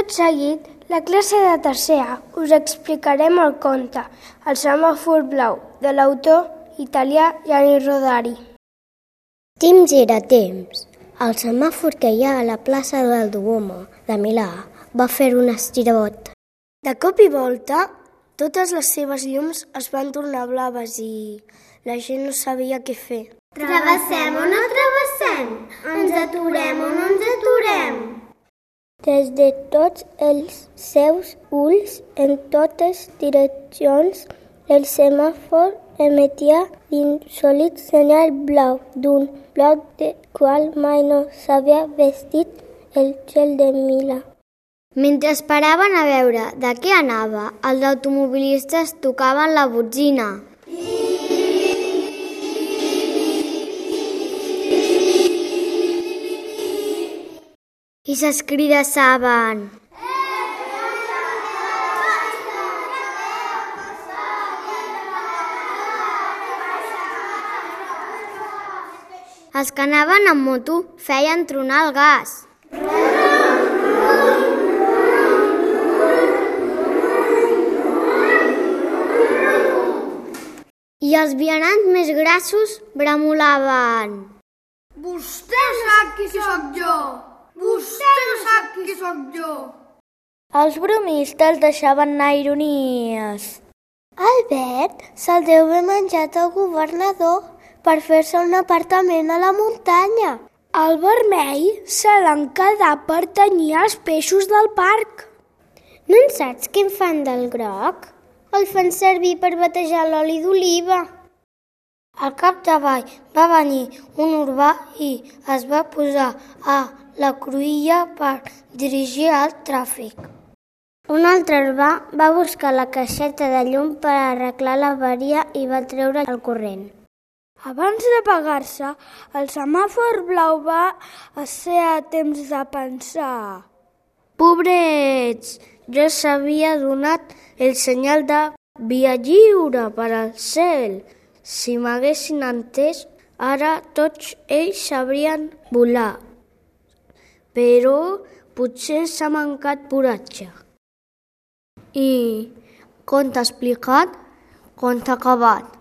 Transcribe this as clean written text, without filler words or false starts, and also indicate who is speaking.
Speaker 1: Tot seguit, la classe de tercera us explicarem el conte El semàfor blau, de l'autor italià Gianni Rodari.
Speaker 2: Temps era temps. El semàfor que hi ha a la plaça del Duomo de Milà va fer un estirabot.
Speaker 1: De cop i volta, totes les seves llums es van tornar blaves i la gent no sabia què fer.
Speaker 3: Travessem o no travessem? Ens aturem o no ens aturem?
Speaker 2: Des de tots els seus ulls, en totes direccions, el semàfor emetia l'insòlit senyal blau d'un blau de qual mai no s'havia vestit el cel de Milà.
Speaker 3: Mentre esperaven a veure de què anava, els automobilistes tocaven la botzina. I s'escridassaven. Els que anaven amb moto feien tronar el gas. I els vianants més grassos bramulaven.
Speaker 4: Vostè sap qui sóc jo! Vostè no sap qui sóc jo!
Speaker 2: Els bromistes deixaven anar ironies. Albert se'l deu haver menjat el governador per fer-se un apartament a la muntanya.
Speaker 1: El vermell se l'han quedat per tenyir els peixos del parc.
Speaker 2: No en saps què en fan del groc? El fan servir per batejar l'oli d'oliva.
Speaker 1: Al capdavall va venir un urbà i es va posar a la cruïlla per dirigir el tràfic.
Speaker 2: Un altre urbà va buscar la caixeta de llum per arreglar l'avaria i va treure el corrent.
Speaker 1: Abans d'apagar-se, el semàfor blau va ser a temps de pensar. Pobrets, ja s'havia donat el senyal de via lliure per al cel. Si m'haguessin entès, ara tots ells sabrien volar. Però potser s'ha mancat coratge. I conte explicat, conte acabat.